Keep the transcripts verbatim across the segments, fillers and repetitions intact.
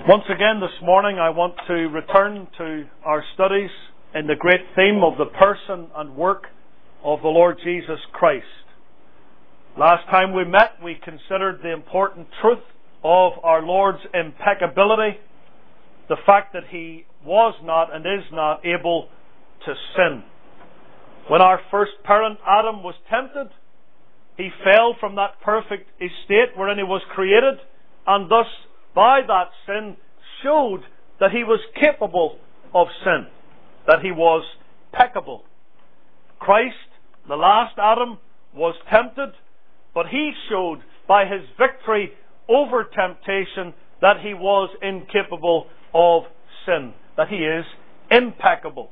Once again this morning I want to return to our studies in the great theme of the person and work of the Lord Jesus Christ. Last time we met we considered the important truth of our Lord's impeccability, the fact that He was not and is not able to sin. When our first parent Adam was tempted, he fell from that perfect estate wherein he was created, and thus by that sin showed that he was capable of sin, that he was peccable. Christ, the last Adam, was tempted, but he showed by his victory over temptation that he was incapable of sin, that he is impeccable.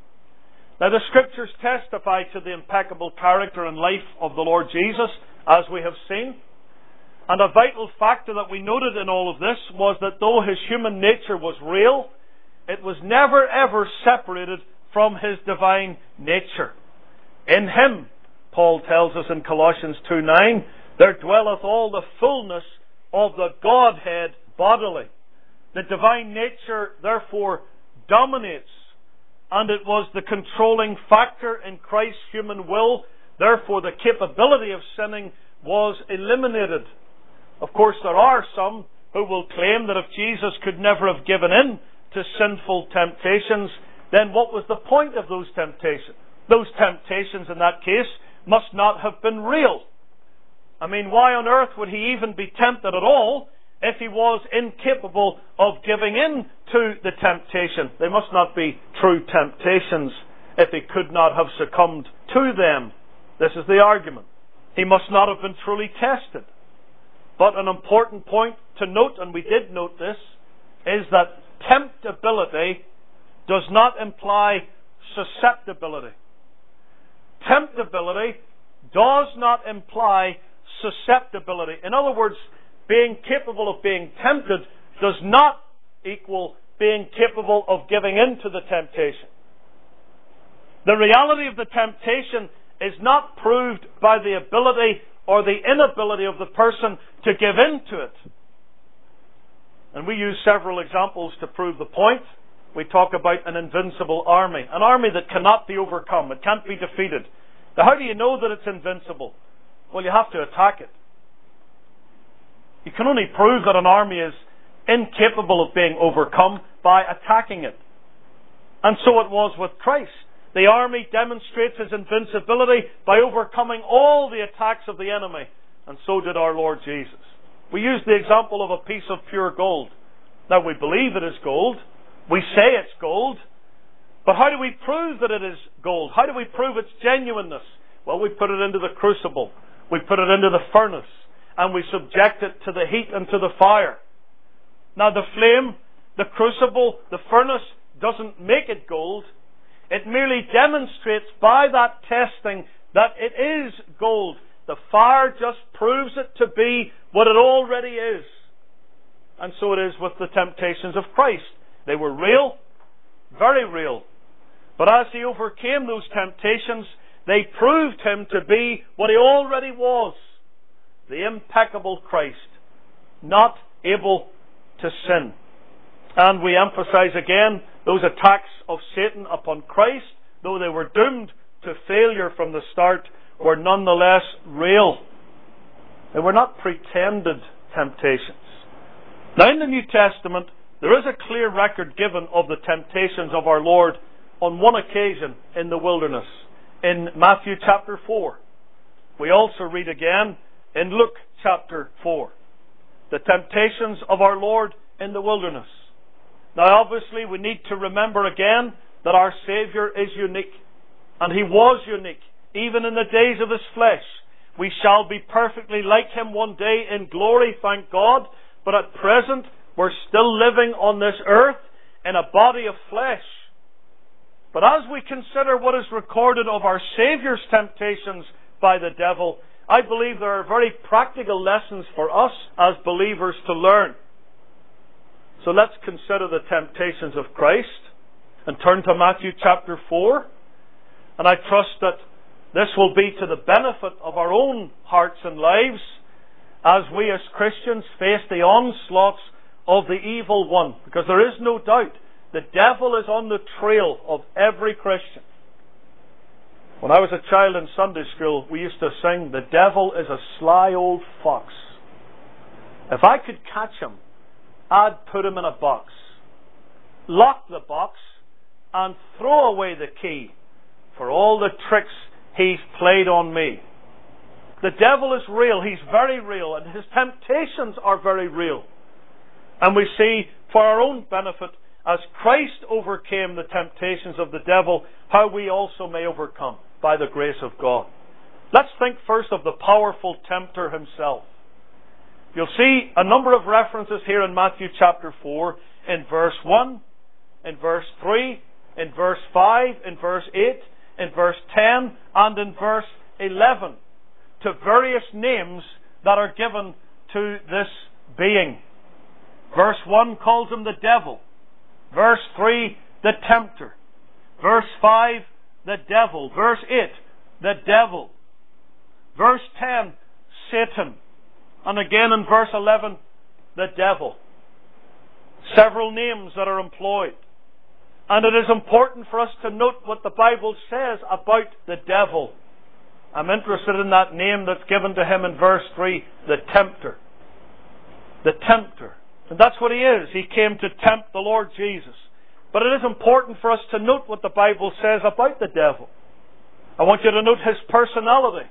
Now the Scriptures testify to the impeccable character and life of the Lord Jesus, as we have seen. And a vital factor that we noted in all of this was that though his human nature was real, it was never ever separated from his divine nature. In him, Paul tells us in Colossians two nine, there dwelleth all the fullness of the Godhead bodily. The divine nature therefore dominates, and it was the controlling factor in Christ's human will. Therefore the capability of sinning was eliminated. Of course, there are some who will claim that if Jesus could never have given in to sinful temptations, then what was the point of those temptations? Those temptations in that case must not have been real. I mean, why on earth would he even be tempted at all if he was incapable of giving in to the temptation? They must not be true temptations if he could not have succumbed to them. This is the argument. He must not have been truly tested. But an important point to note, and we did note this, is that temptability does not imply susceptibility. Temptability does not imply susceptibility. In other words, being capable of being tempted does not equal being capable of giving in to the temptation. The reality of the temptation is not proved by the ability or the inability of the person to give in to it. And we use several examples to prove the point. We talk about an invincible army, an army that cannot be overcome, it can't be defeated. Now, how do you know that it's invincible? Well, you have to attack it. You can only prove that an army is incapable of being overcome by attacking it. And so it was with Christ. The army demonstrates his invincibility by overcoming all the attacks of the enemy. And so did our Lord Jesus. We use the example of a piece of pure gold. Now, we believe it is gold. We say it's gold. But how do we prove that it is gold? How do we prove its genuineness? Well, we put it into the crucible. We put it into the furnace. And we subject it to the heat and to the fire. Now, the flame, the crucible, the furnace doesn't make it gold. It merely demonstrates by that testing that it is gold. The fire just proves it to be what it already is. And so it is with the temptations of Christ. They were real, very real. But as he overcame those temptations, they proved him to be what he already was. The impeccable Christ, not able to sin. And we emphasize again, those attacks of Satan upon Christ, though they were doomed to failure from the start, were nonetheless real. They were not pretended temptations. Now in the New Testament, there is a clear record given of the temptations of our Lord on one occasion in the wilderness, in Matthew chapter four. We also read again in Luke chapter four, the temptations of our Lord in the wilderness. Now obviously we need to remember again that our Saviour is unique. And He was unique, even in the days of His flesh. We shall be perfectly like Him one day in glory, thank God. But at present, we're still living on this earth in a body of flesh. But as we consider what is recorded of our Saviour's temptations by the devil, I believe there are very practical lessons for us as believers to learn. So let's consider the temptations of Christ and turn to Matthew chapter four. And I trust that this will be to the benefit of our own hearts and lives as we as Christians face the onslaughts of the evil one. Because there is no doubt the devil is on the trail of every Christian. When I was a child in Sunday school, we used to sing, "The devil is a sly old fox. If I could catch him, I'd put him in a box, lock the box, and throw away the key for all the tricks he's played on me." The devil is real. He's very real. And his temptations are very real. And we see, for our own benefit, as Christ overcame the temptations of the devil, how we also may overcome by the grace of God. Let's think first of the powerful tempter himself. You'll see a number of references here in Matthew chapter four, in verse one, in verse three, in verse five, in verse eight, in verse ten, and in verse eleven, to various names that are given to this being. Verse one calls him the devil. Verse three, the tempter. Verse five, the devil. Verse eight, the devil. Verse ten, Satan. And again in verse eleven, the devil. Several names that are employed. And it is important for us to note what the Bible says about the devil. I'm interested in that name that's given to him in verse three, the tempter. The tempter. And that's what he is. He came to tempt the Lord Jesus. But it is important for us to note what the Bible says about the devil. I want you to note his personality.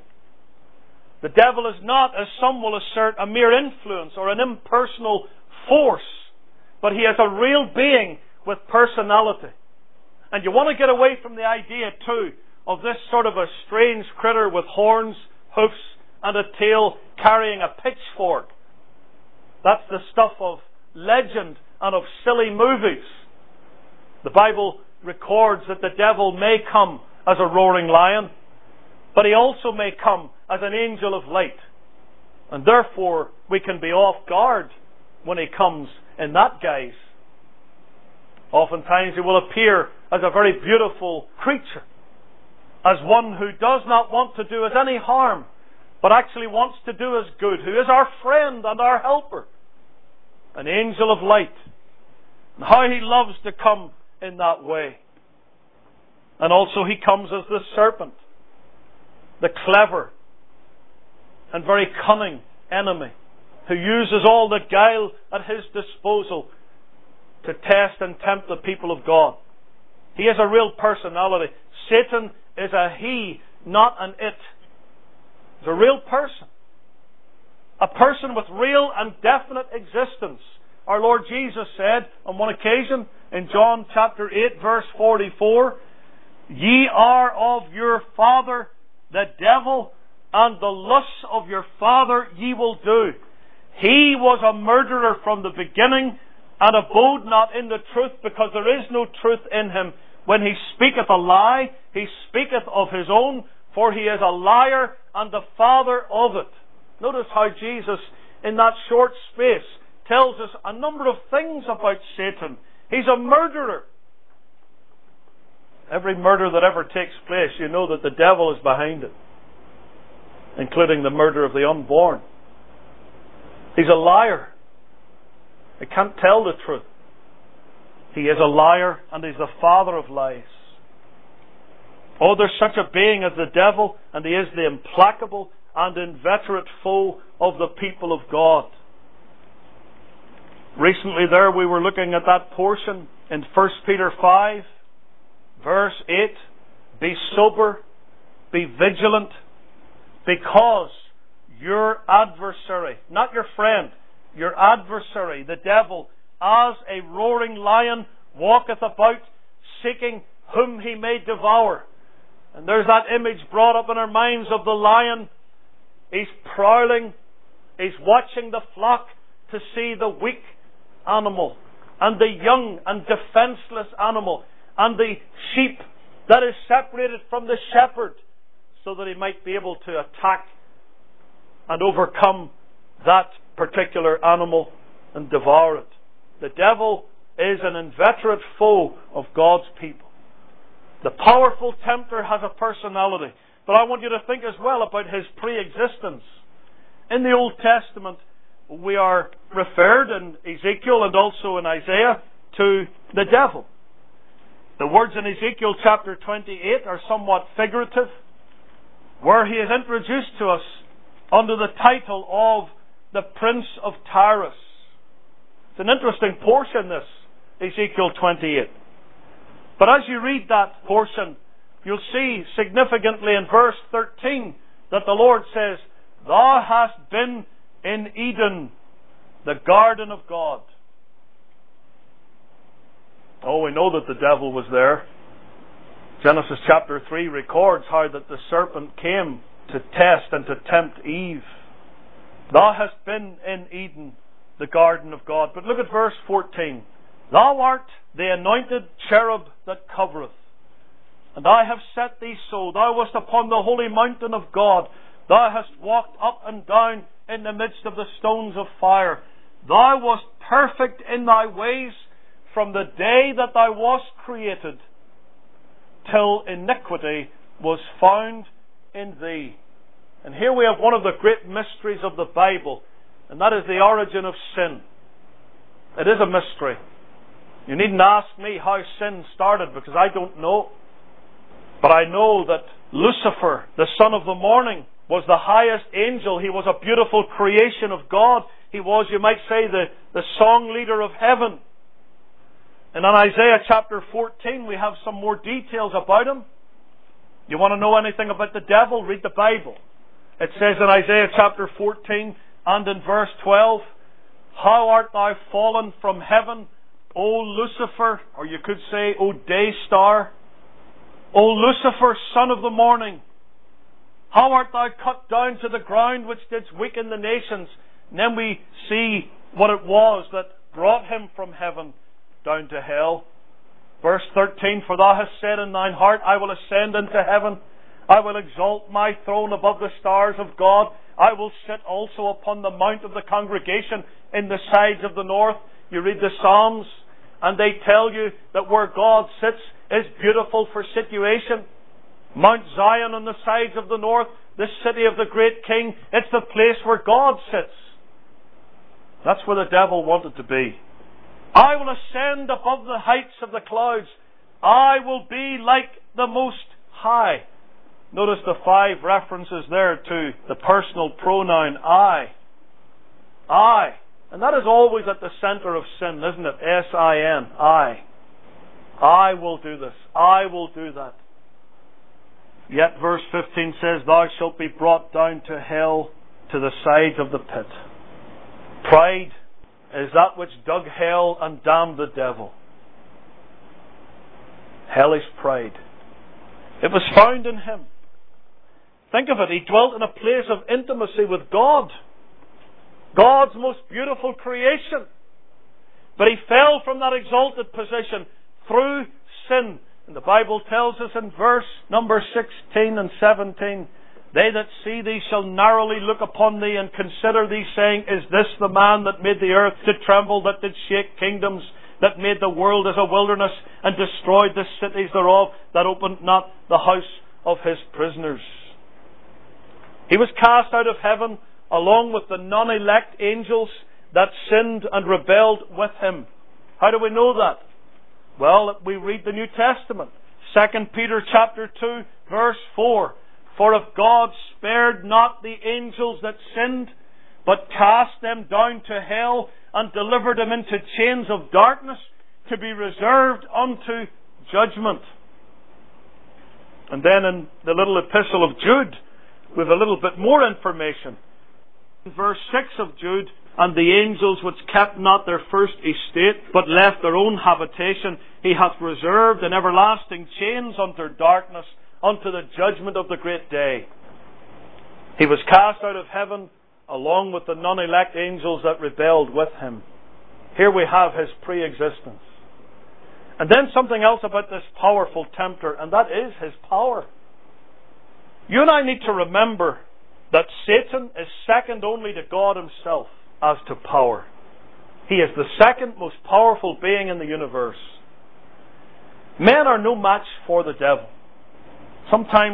The devil is not, as some will assert, a mere influence or an impersonal force, but he is a real being with personality. And you want to get away from the idea, too, of this sort of a strange critter with horns, hoofs, and a tail carrying a pitchfork. That's the stuff of legend and of silly movies. The Bible records that the devil may come as a roaring lion, but he also may come as an angel of light. And therefore, we can be off guard when he comes in that guise. Oftentimes he will appear as a very beautiful creature, as one who does not want to do us any harm, but actually wants to do us good, who is our friend and our helper, an angel of light. And how he loves to come in that way. And also he comes as the serpent, the clever and very cunning enemy, who uses all the guile at his disposal to test and tempt the people of God. He is a real personality. Satan is a he, not an it. He's a real person. A person with real and definite existence. Our Lord Jesus said on one occasion in John chapter eight verse forty-four, "Ye are of your father the devil, and the lusts of your father ye will do. He was a murderer from the beginning, and abode not in the truth, because there is no truth in him. When he speaketh a lie, he speaketh of his own, for he is a liar and the father of it." Notice how Jesus, in that short space, tells us a number of things about Satan. He's a murderer. Every murder that ever takes place, you know that the devil is behind it, including the murder of the unborn. He's a liar. He can't tell the truth. He is a liar, and he's the father of lies. Oh, there's such a being as the devil, and he is the implacable and inveterate foe of the people of God. Recently there we were looking at that portion in First Peter five, verse eight. "Be sober, be vigilant, because your adversary," not your friend, your adversary, the devil, "as a roaring lion walketh about, seeking whom he may devour." And there's that image brought up in our minds of the lion. He's prowling, he's watching the flock to see the weak animal, and the young and defenseless animal, and the sheep that is separated from the shepherd, so that he might be able to attack and overcome that particular animal and devour it. The devil is an inveterate foe of God's people. The powerful tempter has a personality, but I want you to think as well about his pre-existence. In the Old Testament, we are referred in Ezekiel and also in Isaiah to the devil. The words in Ezekiel chapter twenty-eight are somewhat figurative, where he is introduced to us under the title of the Prince of Tyrus. It's an interesting portion, this, Ezekiel twenty-eight. But as you read that portion, you'll see significantly in verse thirteen that the Lord says, "Thou hast been in Eden, the garden of God." Oh, we know that the devil was there. Genesis chapter three records how that the serpent came to test and to tempt Eve. Thou hast been in Eden, the garden of God. But look at verse fourteen. Thou art the anointed cherub that covereth, and I have set thee so. Thou wast upon the holy mountain of God. Thou hast walked up and down in the midst of the stones of fire. Thou wast perfect in thy ways from the day that thou wast created, till iniquity was found in thee. And here we have one of the great mysteries of the Bible, and that is the origin of sin. It is a mystery. You needn't ask me how sin started, because I don't know. But I know that Lucifer, the son of the morning, was the highest angel. He was a beautiful creation of God. He was, you might say, the, the song leader of heaven. And in Isaiah chapter fourteen, we have some more details about him. You want to know anything about the devil? Read the Bible. It says in Isaiah chapter fourteen and in verse twelve, "How art thou fallen from heaven, O Lucifer," or you could say, "O day star, O Lucifer, son of the morning. How art thou cut down to the ground, which didst weaken the nations?" And then we see what it was that brought him from heaven down to hell. Verse thirteen, "For thou hast said in thine heart, I will ascend into heaven. I will exalt my throne above the stars of God. I will sit also upon the mount of the congregation in the sides of the north." You read the Psalms, and they tell you that where God sits is beautiful for situation. Mount Zion on the sides of the north, the city of the great King, it's the place where God sits. That's where the devil wanted to be. "I will ascend above the heights of the clouds. I will be like the Most High." Notice the five references there to the personal pronoun I. I. And that is always at the center of sin, isn't it? S I N. I. I will do this. I will do that. Yet verse fifteen says, "Thou shalt be brought down to hell, to the sides of the pit." Pride is that which dug hell and damned the devil. Hellish pride. It was found in him. Think of it. He dwelt in a place of intimacy with God, God's most beautiful creation. But he fell from that exalted position through sin. And the Bible tells us in verse number sixteen and seventeen, "They that see thee shall narrowly look upon thee and consider thee, saying, Is this the man that made the earth to tremble, that did shake kingdoms, that made the world as a wilderness, and destroyed the cities thereof, that opened not the house of his prisoners?" He was cast out of heaven along with the non-elect angels that sinned and rebelled with him. How do we know that? Well, we read the New Testament. Second Peter chapter two, verse four. "For if God spared not the angels that sinned, but cast them down to hell, and delivered them into chains of darkness, to be reserved unto judgment." And then in the little epistle of Jude, we have a little bit more information. In verse six of Jude, "And the angels which kept not their first estate, but left their own habitation, he hath reserved in everlasting chains unto darkness, unto the judgment of the great day." He was cast out of heaven along with the non-elect angels that rebelled with him. Here we have his pre-existence. And then something else about this powerful tempter, and that is his power. You and I need to remember that Satan is second only to God himself as to power. He is the second most powerful being in the universe. Men are no match for the devil. Sometimes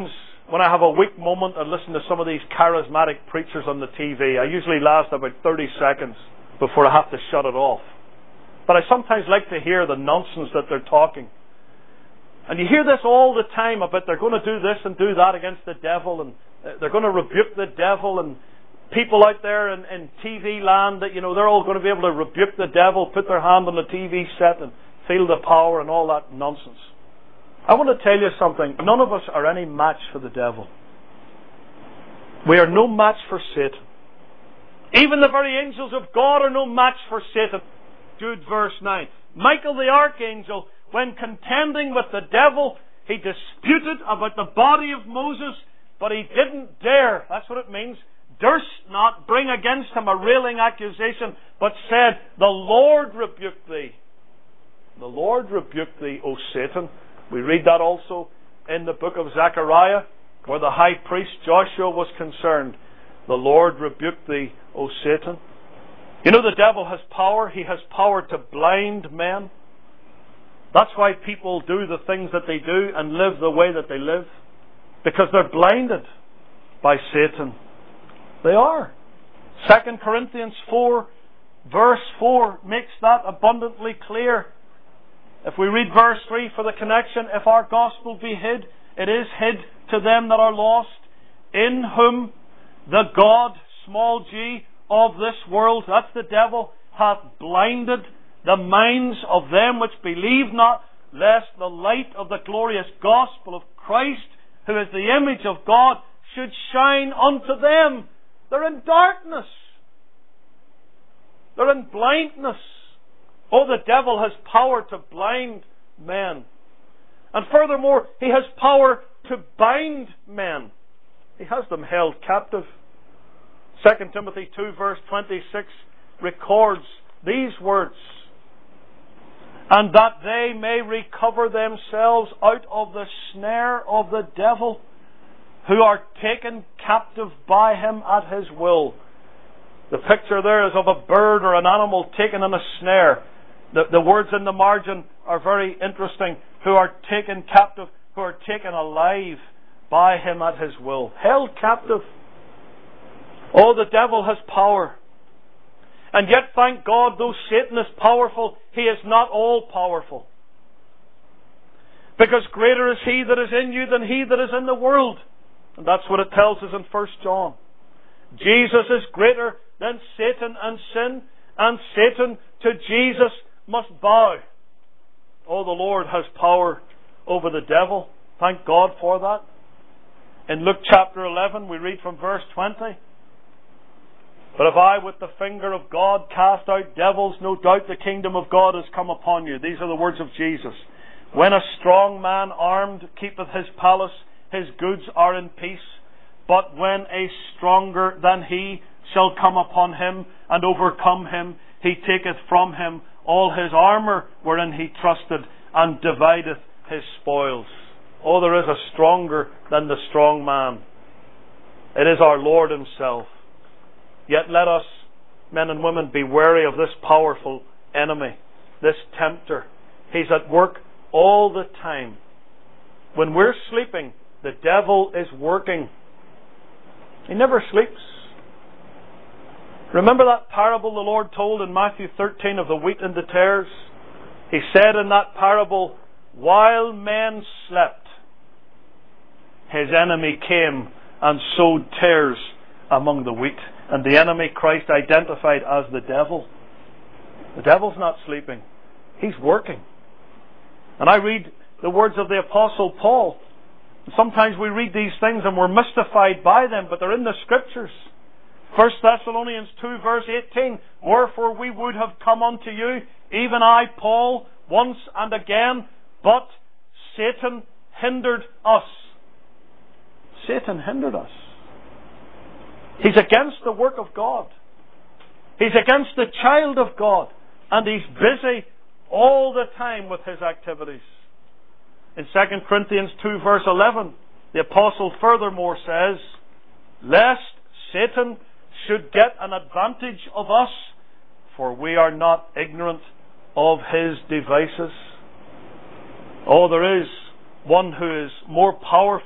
when I have a weak moment and listen to some of these charismatic preachers on the T V, I usually last about thirty seconds before I have to shut it off. But I sometimes like to hear the nonsense that they're talking. And you hear this all the time about they're going to do this and do that against the devil, and they're going to rebuke the devil, and people out there in, in T V land that, you know, they're all going to be able to rebuke the devil, put their hand on the T V set and feel the power and all that nonsense. I want to tell you something. None of us are any match for the devil. We are no match for Satan. Even the very angels of God are no match for Satan. Jude verse nine. Michael the archangel, when contending with the devil, he disputed about the body of Moses, but he didn't dare. That's what it means. Durst not bring against him a railing accusation, but said, the Lord rebuke thee. The Lord rebuke thee, O Satan. We read that also in the book of Zechariah, where the high priest Joshua was concerned. The Lord rebuke thee, O Satan. You know, the devil has power. He has power to blind men. That's why people do the things that they do and live the way that they live. Because they're blinded by Satan. They are. Second Corinthians four, verse four, makes that abundantly clear. If we read verse three for the connection, if our gospel be hid, it is hid to them that are lost, in whom the God, small g, of this world, that's the devil, hath blinded the minds of them which believe not, lest the light of the glorious gospel of Christ, who is the image of God, should shine unto them. They're in darkness. They're in blindness. Oh, the devil has power to blind men. And furthermore, he has power to bind men. He has them held captive. Second Timothy two verse twenty-six records these words. And that they may recover themselves out of the snare of the devil, who are taken captive by him at his will. The picture there is of a bird or an animal taken in a snare. The, the words in the margin are very interesting. Who are taken captive, who are taken alive by him at his will. Held captive. Oh, the devil has power. And yet, thank God, though Satan is powerful, he is not all powerful. Because greater is he that is in you than he that is in the world. And that's what it tells us in First John. Jesus is greater than Satan and sin, and Satan to Jesus must bow. Oh, the Lord has power over the devil. Thank God for that. In Luke chapter eleven, we read from verse twenty. But if I with the finger of God cast out devils, no doubt the kingdom of God has come upon you. These are the words of Jesus. When a strong man armed keepeth his palace, his goods are in peace. But when a stronger than he shall come upon him and overcome him, he taketh from him all his armour wherein he trusted, and divideth his spoils. Oh, there is a stronger than the strong man. It is our Lord himself. Yet let us, men and women, be wary of this powerful enemy, this tempter. He's at work all the time. When we're sleeping, the devil is working. He never sleeps. Remember that parable the Lord told in Matthew thirteen of the wheat and the tares? He said in that parable, while men slept, his enemy came and sowed tares among the wheat. And the enemy Christ identified as the devil. The devil's not sleeping. He's working. And I read the words of the Apostle Paul. Sometimes we read these things and we're mystified by them, but they're in the Scriptures. First Thessalonians two verse eighteen. Wherefore we would have come unto you, even I, Paul, once and again, but Satan hindered us. Satan hindered us. He's against the work of God. He's against the child of God. And he's busy all the time with his activities. In Second Corinthians two verse eleven, the Apostle furthermore says, lest Satan should get an advantage of us, for we are not ignorant of his devices. Oh, there is one who is more powerful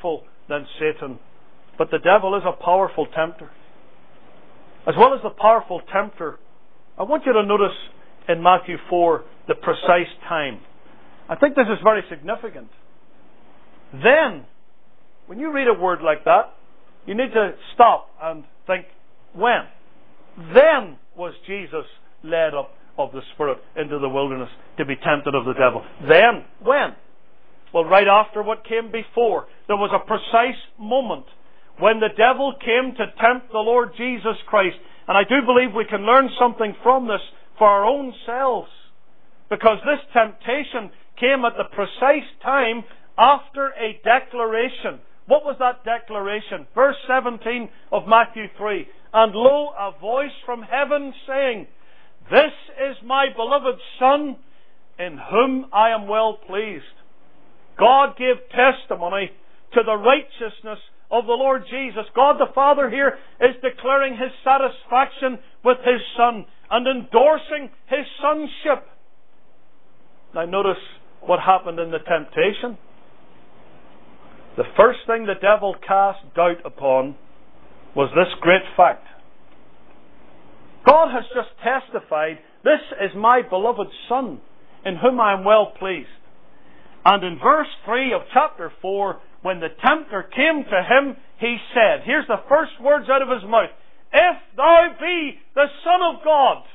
than Satan. But the devil is a powerful tempter. As well as the powerful tempter, I want you to notice in Matthew four the precise time. I think this is very significant. Then, when you read a word like that, you need to stop and think, when? Then was Jesus led up of the Spirit into the wilderness to be tempted of the devil. Then? When? Well, right after what came before. There was a precise moment when the devil came to tempt the Lord Jesus Christ. And I do believe we can learn something from this for our own selves. Because this temptation came at the precise time after a declaration. What was that declaration? Verse seventeen of Matthew three. And lo, a voice from heaven saying, This is my beloved Son, in whom I am well pleased. God gave testimony to the righteousness of the Lord Jesus. God the Father here is declaring His satisfaction with His Son and endorsing His sonship. Now notice what happened in the temptation. The first thing the devil cast doubt upon was this great fact. God has just testified, This is my beloved Son, in whom I am well pleased. And in verse three of chapter four, when the tempter came to him, he said, here's the first words out of his mouth, If thou be the Son of God.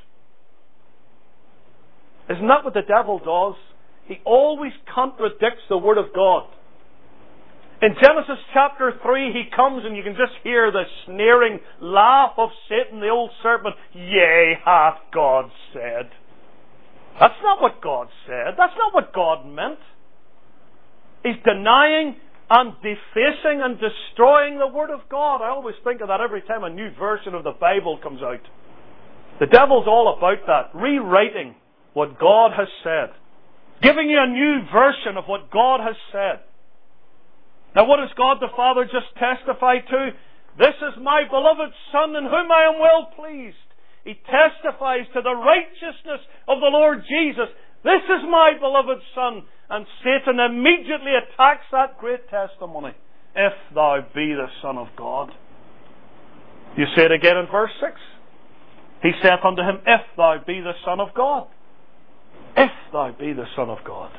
Isn't that what the devil does? He always contradicts the Word of God. In Genesis chapter three, he comes and you can just hear the sneering laugh of Satan, the old serpent. Yea, hath God said. That's not what God said. That's not what God meant. He's denying and defacing and destroying the Word of God. I always think of that every time a new version of the Bible comes out. The devil's all about that. Rewriting what God has said. Giving you a new version of what God has said. Now what does God the Father just testify to? This is my beloved Son in whom I am well pleased. He testifies to the righteousness of the Lord Jesus. This is my beloved Son. And Satan immediately attacks that great testimony. If thou be the Son of God. You say it again in verse six. He saith unto him, If thou be the Son of God. If thou be the Son of God.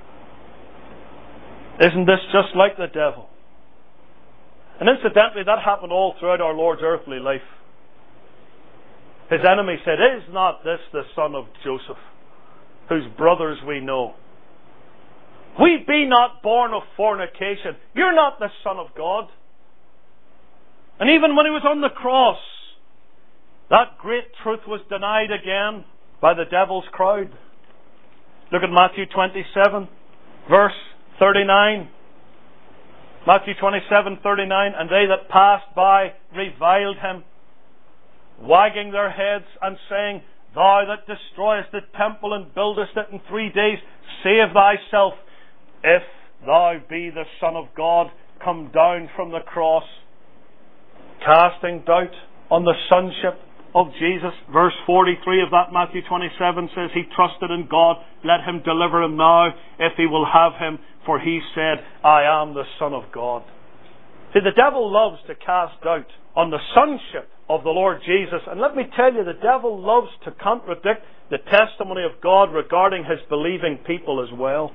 Isn't this just like the devil? And incidentally, that happened all throughout our Lord's earthly life. His enemy said, Is not this the son of Joseph, whose brothers we know? We be not born of fornication. You're not the Son of God. And even when He was on the cross, that great truth was denied again by the devil's crowd. Look at Matthew twenty-seven, verse thirty-nine. Matthew twenty-seven, thirty-nine. And they that passed by reviled Him, wagging their heads and saying, Thou that destroyest the temple and buildest it in three days, save thyself. If thou be the Son of God, come down from the cross. Casting doubt on the sonship of Jesus. Verse forty-three of that Matthew twenty-seven says, He trusted in God, let Him deliver him now, if He will have him, for He said, I am the Son of God. See, the devil loves to cast doubt on the sonship of the Lord Jesus. And let me tell you, the devil loves to contradict the testimony of God regarding His believing people as well.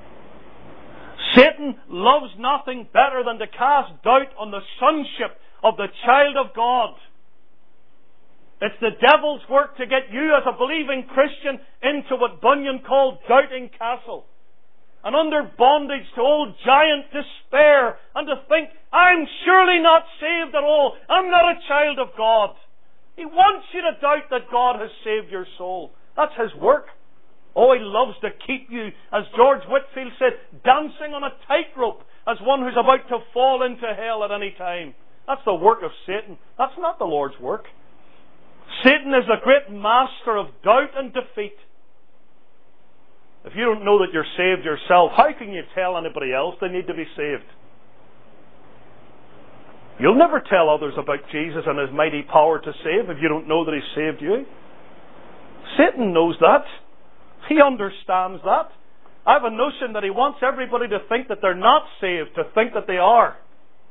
Satan loves nothing better than to cast doubt on the sonship of the child of God. It's the devil's work to get you as a believing Christian into what Bunyan called doubting castle. And under bondage to old giant despair. And to think, I'm surely not saved at all. I'm not a child of God. He wants you to doubt that God has saved your soul. That's His work. Oh, He loves to keep you, as George Whitefield said, dancing on a tightrope as one who's about to fall into hell at any time. That's the work of Satan. That's not the Lord's work. Satan is the great master of doubt and defeat. If you don't know that you're saved yourself, how can you tell anybody else they need to be saved? You'll never tell others about Jesus and His mighty power to save if you don't know that He's saved you. Satan knows that. He understands that. I have a notion that he wants everybody to think that they're not saved, to think that they are.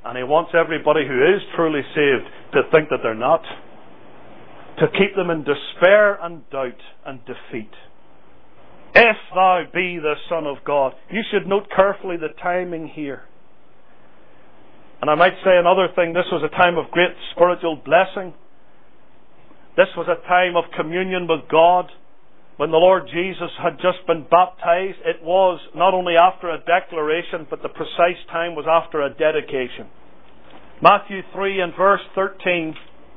And he wants everybody who is truly saved to think that they're not. To keep them in despair and doubt and defeat. If thou be the Son of God. You should note carefully the timing here. And I might say another thing. This was a time of great spiritual blessing. This was a time of communion with God. When the Lord Jesus had just been baptized, it was not only after a declaration, but the precise time was after a dedication. Matthew three and verse thirteen.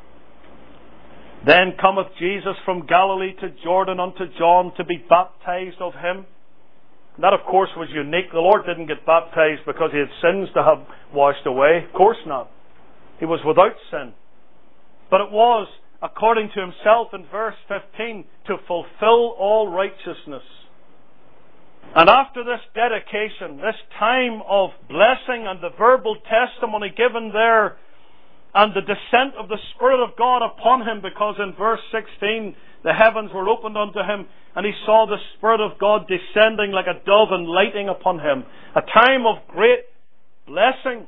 Then cometh Jesus from Galilee to Jordan unto John to be baptized of him. And that, of course, was unique. The Lord didn't get baptized because he had sins to have washed away. Of course not. He was without sin. But it was, according to himself in verse fifteen, to fulfill all righteousness. And after this dedication, this time of blessing and the verbal testimony given there, and the descent of the Spirit of God upon him, because in verse sixteen, the heavens were opened unto him, and he saw the Spirit of God descending like a dove and lighting upon him. A time of great blessing.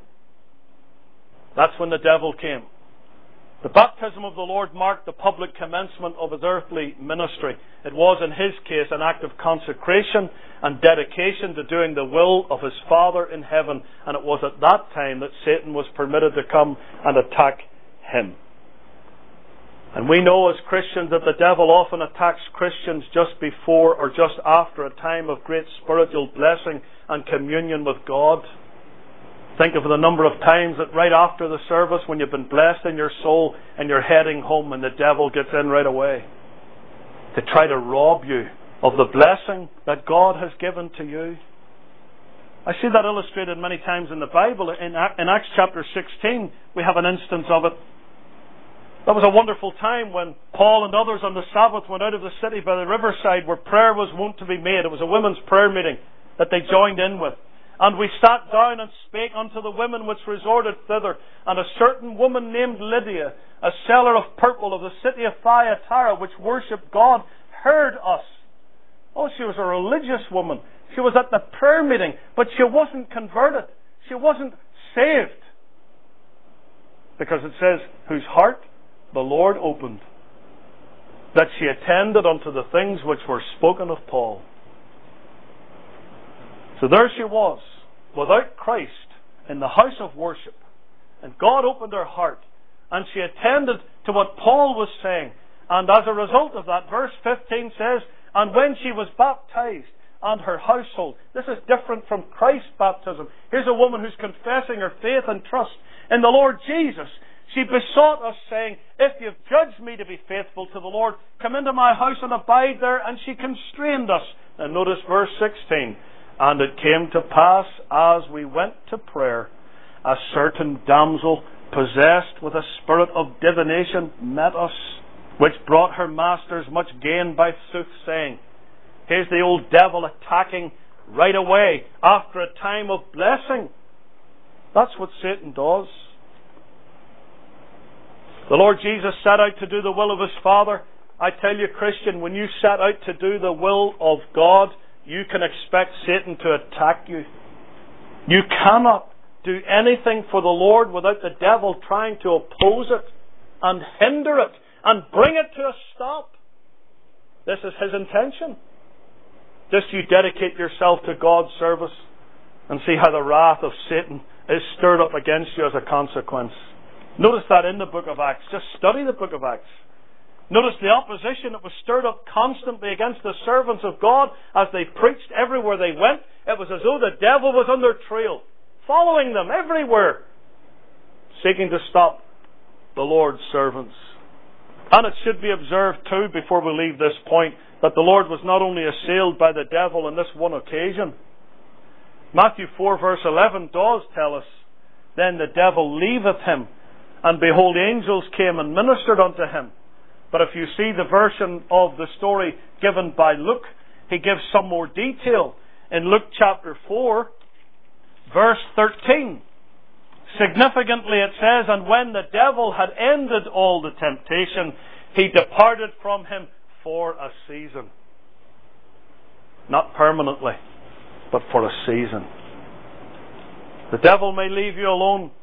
That's when the devil came. The baptism of the Lord marked the public commencement of his earthly ministry. It was, in his case, an act of consecration and dedication to doing the will of his Father in heaven. And it was at that time that Satan was permitted to come and attack him. And we know as Christians that the devil often attacks Christians just before or just after a time of great spiritual blessing and communion with God. Think of the number of times that right after the service, when you've been blessed in your soul and you're heading home, and the devil gets in right away to try to rob you of the blessing that God has given to you. I see that illustrated many times in the Bible. In Acts chapter sixteen, we have an instance of it. That was a wonderful time when Paul and others on the Sabbath went out of the city by the riverside where prayer was wont to be made. It was a women's prayer meeting that they joined in with. And we sat down and spake unto the women which resorted thither. And a certain woman named Lydia, a seller of purple of the city of Thyatira, which worshipped God, heard us. Oh, she was a religious woman. She was at the prayer meeting, but she wasn't converted. She wasn't saved. Because it says, whose heart the Lord opened, that she attended unto the things which were spoken of Paul. So there she was, without Christ, in the house of worship. And God opened her heart, and she attended to what Paul was saying. And as a result of that, verse fifteen says, and when she was baptized, and her household. This is different from Christ's baptism. Here's a woman who's confessing her faith and trust in the Lord Jesus. She besought us, saying, if you've judged me to be faithful to the Lord, come into my house and abide there. And she constrained us. And notice verse sixteen. And it came to pass, as we went to prayer, a certain damsel possessed with a spirit of divination met us, which brought her masters much gain by soothsaying. Here's the old devil attacking right away after a time of blessing. That's what Satan does. The Lord Jesus set out to do the will of his Father. I tell you, Christian, when you set out to do the will of God, you can expect Satan to attack you. You cannot do anything for the Lord without the devil trying to oppose it and hinder it and bring it to a stop. This is his intention. Just you dedicate yourself to God's service and see how the wrath of Satan is stirred up against you as a consequence. Notice that in the book of Acts. Just study the book of Acts. Notice the opposition that was stirred up constantly against the servants of God as they preached everywhere they went. It was as though the devil was on their trail, following them everywhere, seeking to stop the Lord's servants. And it should be observed too, before we leave this point, that the Lord was not only assailed by the devil on this one occasion. Matthew four verse eleven does tell us, then the devil leaveth him, and behold, angels came and ministered unto him. But if you see the version of the story given by Luke, he gives some more detail. In Luke chapter four, verse thirteen, significantly it says, and when the devil had ended all the temptation, he departed from him for a season. Not permanently, but for a season. The devil may leave you alone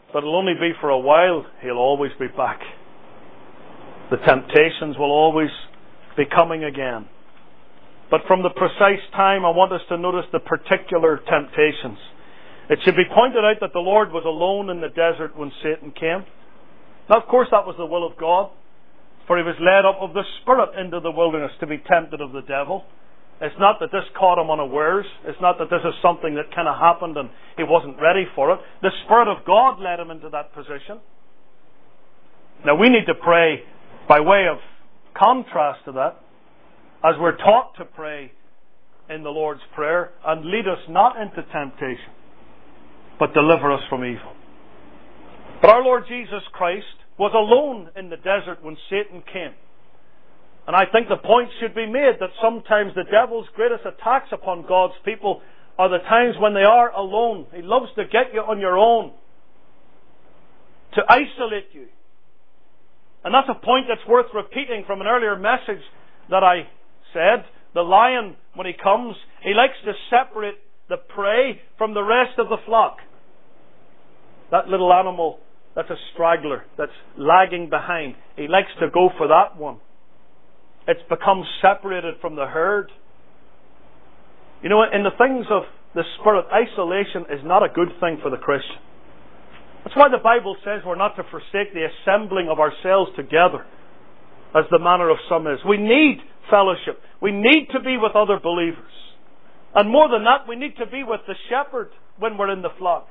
but it'll only be for a while. He'll always be back. The temptations will always be coming again. But from the precise time, I want us to notice the particular temptations. It should be pointed out that the Lord was alone in the desert when Satan came. Now, of course, that was the will of God, for He was led up of the Spirit into the wilderness to be tempted of the devil. It's not that this caught Him unawares. It's not that this is something that kind of happened and He wasn't ready for it. The Spirit of God led Him into that position. Now, we need to pray by way of contrast to that, as we're taught to pray in the Lord's Prayer, and lead us not into temptation, but deliver us from evil. But our Lord Jesus Christ was alone in the desert when Satan came. And I think the point should be made that sometimes the devil's greatest attacks upon God's people are the times when they are alone. He loves to get you on your own, to isolate you. And that's a point that's worth repeating from an earlier message that I said. The lion, when he comes, he likes to separate the prey from the rest of the flock. That little animal that's a straggler, that's lagging behind, he likes to go for that one. It's become separated from the herd. You know, in the things of the Spirit, isolation is not a good thing for the Christian. That's why the Bible says we're not to forsake the assembling of ourselves together, as the manner of some is. We need fellowship. We need to be with other believers. And more than that, we need to be with the shepherd when we're in the flock.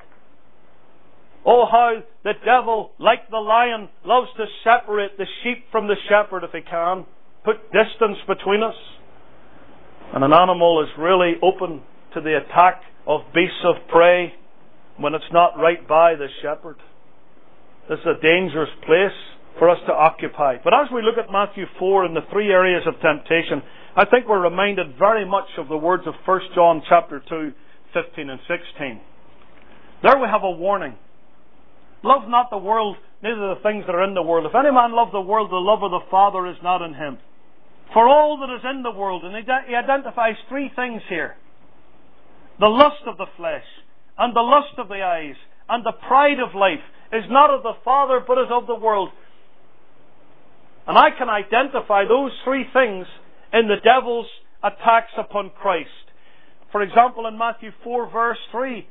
Oh, how the devil, like the lion, loves to separate the sheep from the shepherd if he can. Put distance between us. And an animal is really open to the attack of beasts of prey when it's not right by the shepherd. This is a dangerous place for us to occupy. But as we look at Matthew four and the three areas of temptation, I think we're reminded very much of the words of First John chapter two, fifteen and sixteen. There we have a warning. Love not the world, neither the things that are in the world. If any man love the world, the love of the Father is not in him. For all that is in the world, and he identifies three things here: the lust of the flesh, and the lust of the eyes, and the pride of life, is not of the Father, but is of the world. And I can identify those three things in the devil's attacks upon Christ. For example, in Matthew four, verse three,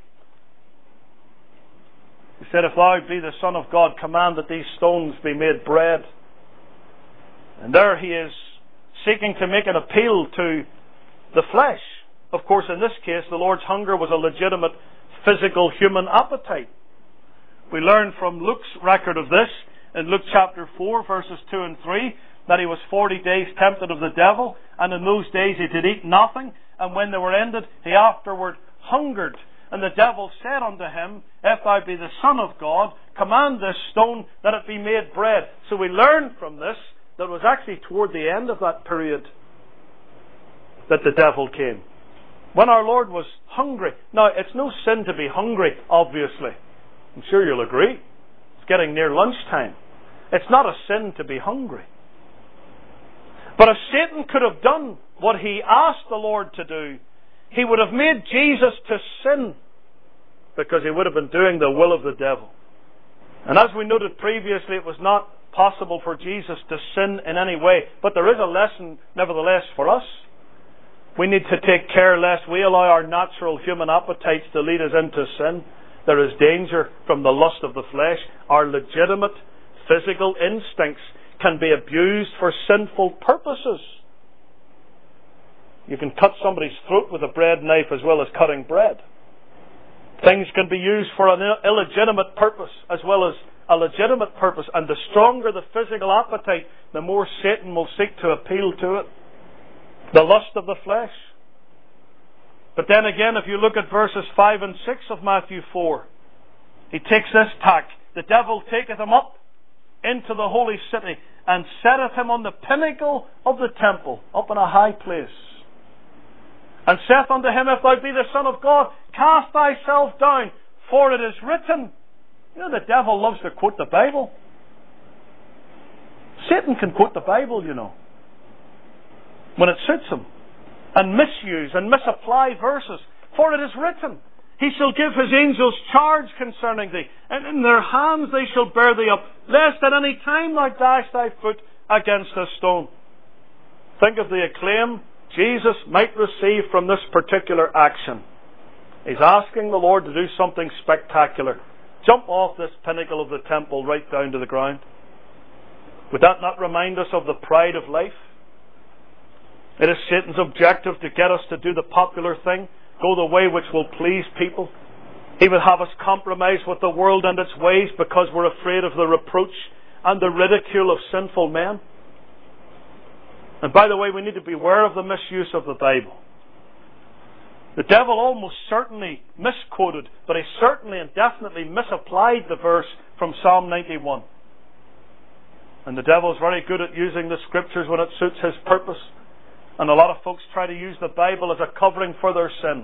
he said, "If thou be the Son of God, command that these stones be made bread." And there he is seeking to make an appeal to the flesh. Of course, in this case, the Lord's hunger was a legitimate physical human appetite. We learn from Luke's record of this in Luke chapter four, verses two and three, that he was forty days tempted of the devil, and in those days he did eat nothing, and when they were ended, he afterward hungered. And the devil said unto him, "If thou be the Son of God, command this stone that it be made bread." So we learn from this that it was actually toward the end of that period that the devil came, when our Lord was hungry. Now, it's no sin to be hungry, obviously. I'm sure you'll agree. It's getting near lunchtime. It's not a sin to be hungry. But if Satan could have done what he asked the Lord to do, he would have made Jesus to sin, because he would have been doing the will of the devil. And as we noted previously, it was not possible for Jesus to sin in any way. But there is a lesson, nevertheless, for us. We need to take care lest we allow our natural human appetites to lead us into sin. There is danger from the lust of the flesh. Our legitimate physical instincts can be abused for sinful purposes. You can cut somebody's throat with a bread knife as well as cutting bread. Things can be used for an illegitimate purpose as well as a legitimate purpose. And the stronger the physical appetite, the more Satan will seek to appeal to it. The lust of the flesh. But then again, if you look at verses five and six of Matthew four, he takes this tack: "The devil taketh him up into the holy city, and setteth him on the pinnacle of the temple," up in a high place, "and saith unto him, If thou be the Son of God, cast thyself down, for it is written." You know, the devil loves to quote the Bible. Satan can quote the Bible, you know, when it suits him, and misuse and misapply verses. For it is written. He shall give his angels charge concerning thee, and in their hands they shall bear thee up, lest at any time thou dash thy foot against a stone. Think of the acclaim Jesus might receive from this particular action. He's asking the Lord to do something spectacular. Jump off this pinnacle of the temple right down to the ground. Would that not remind us of the pride of life? It is Satan's objective to get us to do the popular thing, go the way which will please people. He would have us compromise with the world and its ways because we're afraid of the reproach and the ridicule of sinful men. And by the way, we need to beware of the misuse of the Bible. The devil almost certainly misquoted, but he certainly and definitely misapplied the verse from Psalm ninety-one. And the devil is very good at using the Scriptures when it suits his purpose. And a lot of folks try to use the Bible as a covering for their sin.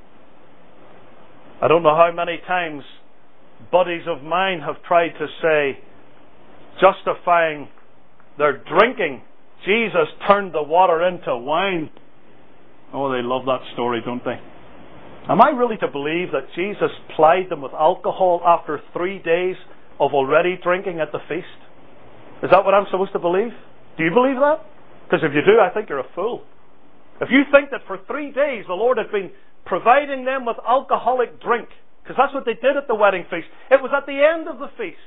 I don't know how many times buddies of mine have tried to say, justifying their drinking, Jesus turned the water into wine. Oh, they love that story, don't they? Am I really to believe that Jesus plied them with alcohol after three days of already drinking at the feast? Is that what I'm supposed to believe? Do you believe that? Because if you do, I think you're a fool. If you think that for three days the Lord had been providing them with alcoholic drink, because that's what they did at the wedding feast. It was at the end of the feast.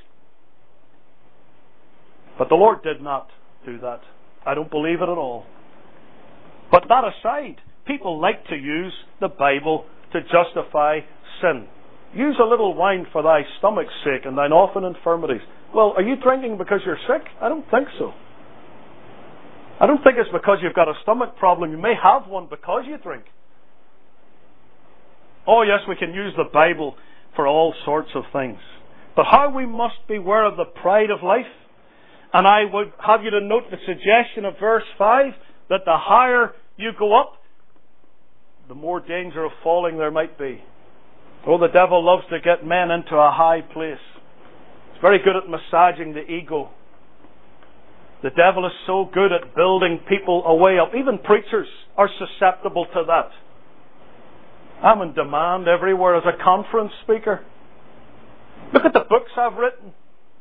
But the Lord did not do that. I don't believe it at all. But that aside, people like to use the Bible to justify sin. Use a little wine for thy stomach's sake and thine often infirmities. Well, are you drinking because you're sick? I don't think so. I don't think it's because you've got a stomach problem. You may have one because you drink. Oh yes, we can use the Bible for all sorts of things. But how we must beware of the pride of life. And I would have you to note the suggestion of verse five, that the higher you go up, the more danger of falling there might be. Oh, the devil loves to get men into a high place. He's very good at massaging the ego. The devil is so good at building people a way up. Even preachers are susceptible to that. I'm in demand everywhere as a conference speaker. Look at the books I've written.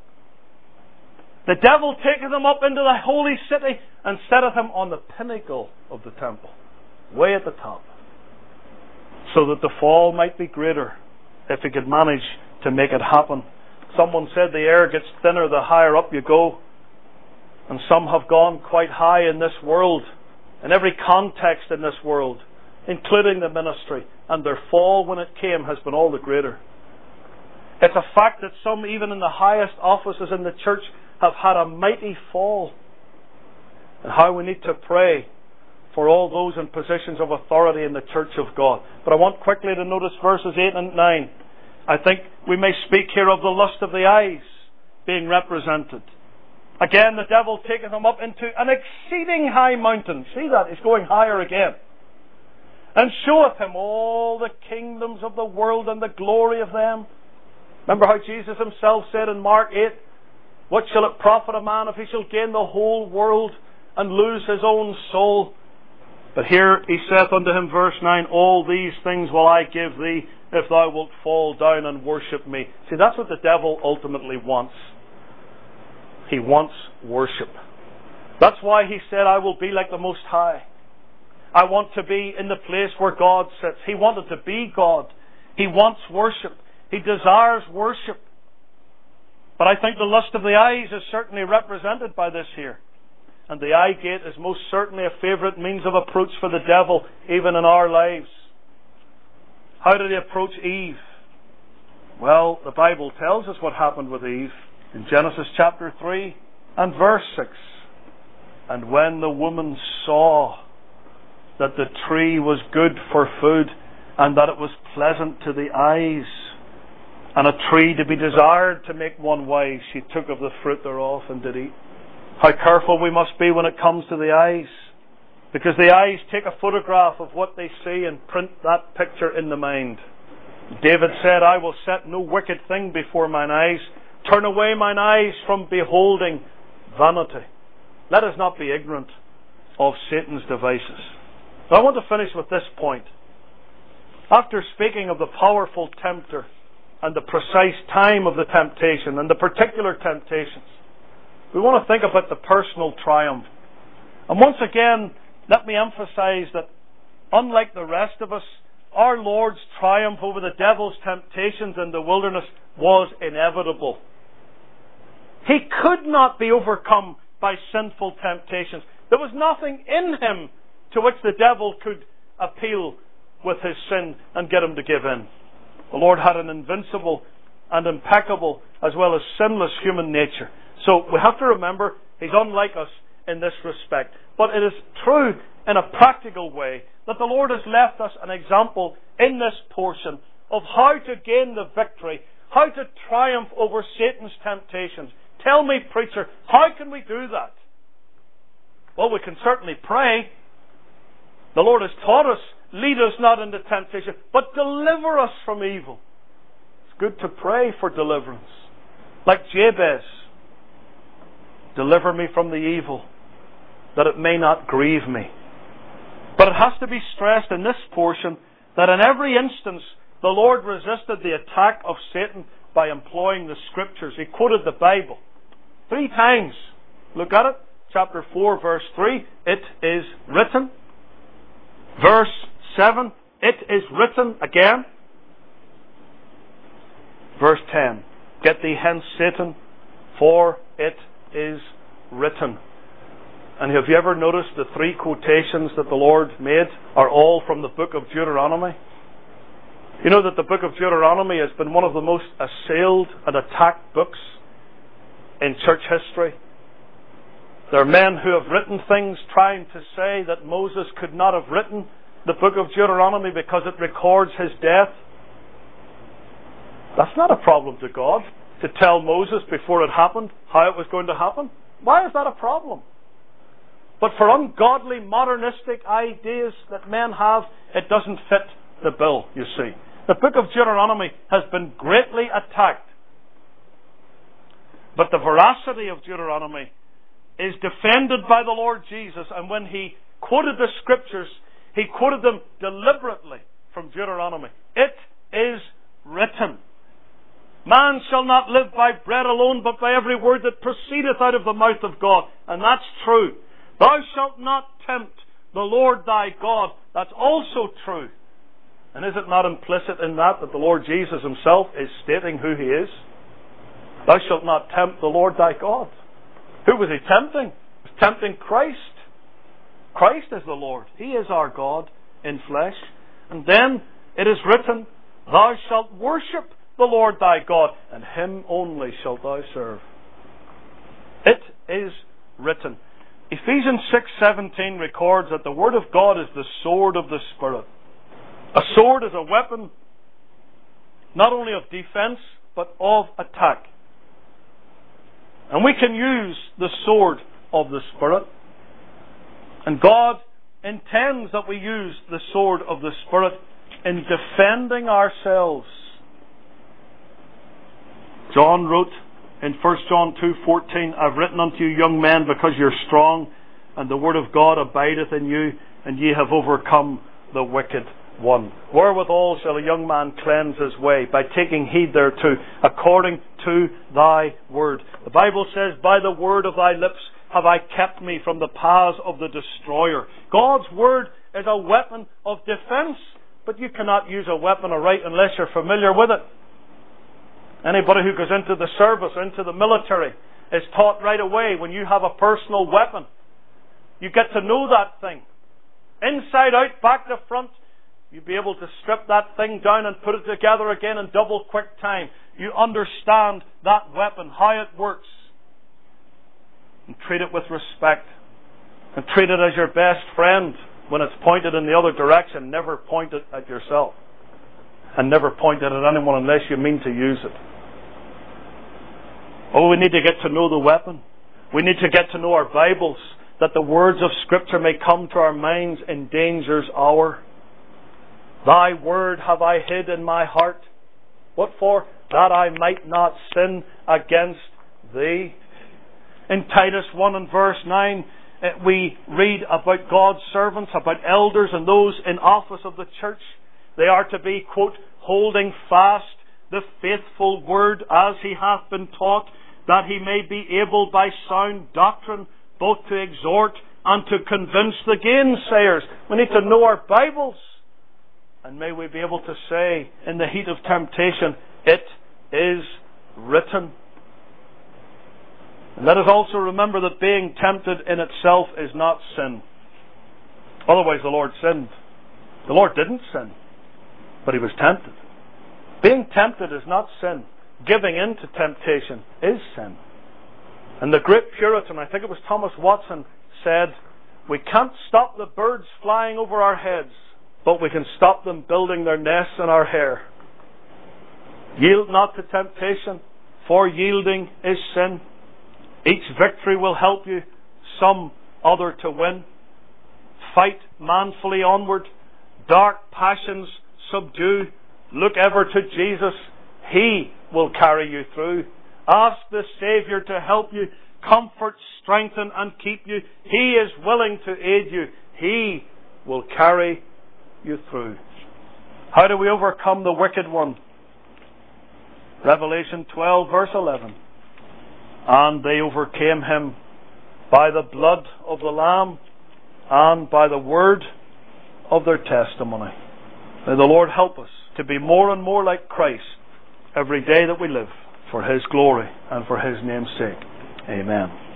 The devil taketh him up into the holy city and setteth him on the pinnacle of the temple, way at the top, so that the fall might be greater if he could manage to make it happen. Someone said the air gets thinner the higher up you go. And some have gone quite high in this world, in every context in this world, including the ministry, and their fall when it came has been all the greater. It's a fact that some, even in the highest offices in the church, have had a mighty fall. And how we need to pray for all those in positions of authority in the church of God. But I want quickly to notice verses eight and nine. I think we may speak here of the lust of the eyes being represented. Again, the devil taketh him up into an exceeding high mountain. See that? He's going higher again. And showeth him all the kingdoms of the world and the glory of them. Remember how Jesus himself said in Mark eight, what shall it profit a man if he shall gain the whole world and lose his own soul? But here he saith unto him, verse nine, all these things will I give thee if thou wilt fall down and worship me. See, that's what the devil ultimately wants. He wants worship. That's why he said, I will be like the Most High. I want to be in the place where God sits. He wanted to be God. He wants worship. He desires worship. But I think the lust of the eyes is certainly represented by this here. And the eye gate is most certainly a favourite means of approach for the devil, even in our lives. How did he approach Eve? Well, the Bible tells us what happened with Eve. In Genesis chapter three and verse six. And when the woman saw that the tree was good for food, and that it was pleasant to the eyes, and a tree to be desired to make one wise, she took of the fruit thereof and did eat. How careful we must be when it comes to the eyes. Because the eyes take a photograph of what they see and print that picture in the mind. David said, I will set no wicked thing before mine eyes. Turn away mine eyes from beholding vanity. Let us not be ignorant of Satan's devices. Now, I want to finish with this point. After speaking of the powerful tempter and the precise time of the temptation and the particular temptations, we want to think about the personal triumph. And once again, let me emphasize that unlike the rest of us, our Lord's triumph over the devil's temptations in the wilderness was inevitable. He could not be overcome by sinful temptations. There was nothing in him to which the devil could appeal with his sin and get him to give in. The Lord had an invincible and impeccable as well as sinless human nature. So we have to remember He's unlike us in this respect. But it is true in a practical way that the Lord has left us an example in this portion of how to gain the victory, how to triumph over Satan's temptations. Tell me, preacher, how can we do that? Well, we can certainly pray. The Lord has taught us, lead us not into temptation, but deliver us from evil. It's good to pray for deliverance. Like Jabez, deliver me from the evil, that it may not grieve me. But it has to be stressed in this portion that in every instance the Lord resisted the attack of Satan by employing the Scriptures. He quoted the Bible three times. Look at it. Chapter four, verse three. It is written. Verse seven. It is written again. Verse ten. Get thee hence, Satan, for it is written. And have you ever noticed the three quotations that the Lord made are all from the book of Deuteronomy? You know that the book of Deuteronomy has been one of the most assailed and attacked books in church history. There are men who have written things trying to say that Moses could not have written the book of Deuteronomy because it records his death. That's not a problem to God, to tell Moses before it happened how it was going to happen. Why is that a problem? But for ungodly, modernistic ideas that men have, it doesn't fit the bill, you see. The book of Deuteronomy has been greatly attacked. But the veracity of Deuteronomy is defended by the Lord Jesus, and when He quoted the Scriptures, He quoted them deliberately from Deuteronomy. It is written. Man shall not live by bread alone, but by every word that proceedeth out of the mouth of God. And that's true. Thou shalt not tempt the Lord thy God. That's also true. And is it not implicit in that that the Lord Jesus Himself is stating who He is? Thou shalt not tempt the Lord thy God. Who was He tempting? He was tempting Christ. Christ is the Lord. He is our God in flesh. And then it is written, Thou shalt worship the Lord thy God, and Him only shalt thou serve. It is written. Ephesians six seventeen records that the Word of God is the sword of the Spirit. A sword is a weapon not only of defense, but of attack. And we can use the sword of the Spirit. And God intends that we use the sword of the Spirit in defending ourselves. John wrote in First John two fourteen, I've written unto you, young men, because you're strong, and the word of God abideth in you, and ye have overcome the wicked one. Wherewithal shall a young man cleanse his way? By taking heed thereto, according to thy word. The Bible says, by the word of thy lips have I kept me from the paths of the destroyer. God's word is a weapon of defense, but you cannot use a weapon aright unless you're familiar with it. Anybody who goes into the service, into the military, is taught right away when you have a personal weapon. You get to know that thing. Inside out, back to front, you'll be able to strip that thing down and put it together again in double quick time. You understand that weapon, how it works. And treat it with respect. And treat it as your best friend when it's pointed in the other direction. Never point it at yourself. And never point it at anyone unless you mean to use it. Oh, we need to get to know the weapon. We need to get to know our Bibles, that the words of Scripture may come to our minds in danger's hour. Thy word have I hid in my heart. What for? That I might not sin against thee. In Titus one and verse nine, we read about God's servants, about elders and those in office of the church. They are to be, quote, holding fast the faithful word as he hath been taught, that he may be able by sound doctrine both to exhort and to convince the gainsayers. We need to know our Bibles. And may we be able to say in the heat of temptation, it is written. And let us also remember that being tempted in itself is not sin. Otherwise the Lord sinned. The Lord didn't sin, but he was tempted. Being tempted is not sin. Giving in to temptation is sin. And the great Puritan, I think it was Thomas Watson, said, we can't stop the birds flying over our heads, but we can stop them building their nests in our hair. Yield not to temptation, for yielding is sin. Each victory will help you some other to win. Fight manfully onward. Dark passions subdue. Look ever to Jesus. He will carry you through. Ask the Saviour to help you, comfort, strengthen and keep you. He is willing to aid you. He will carry you through. How do we overcome the wicked one? Revelation twelve verse eleven. And they overcame him by the blood of the Lamb and by the word of their testimony. May the Lord help us to be more and more like Christ every day that we live, for his glory and for his name's sake. Amen.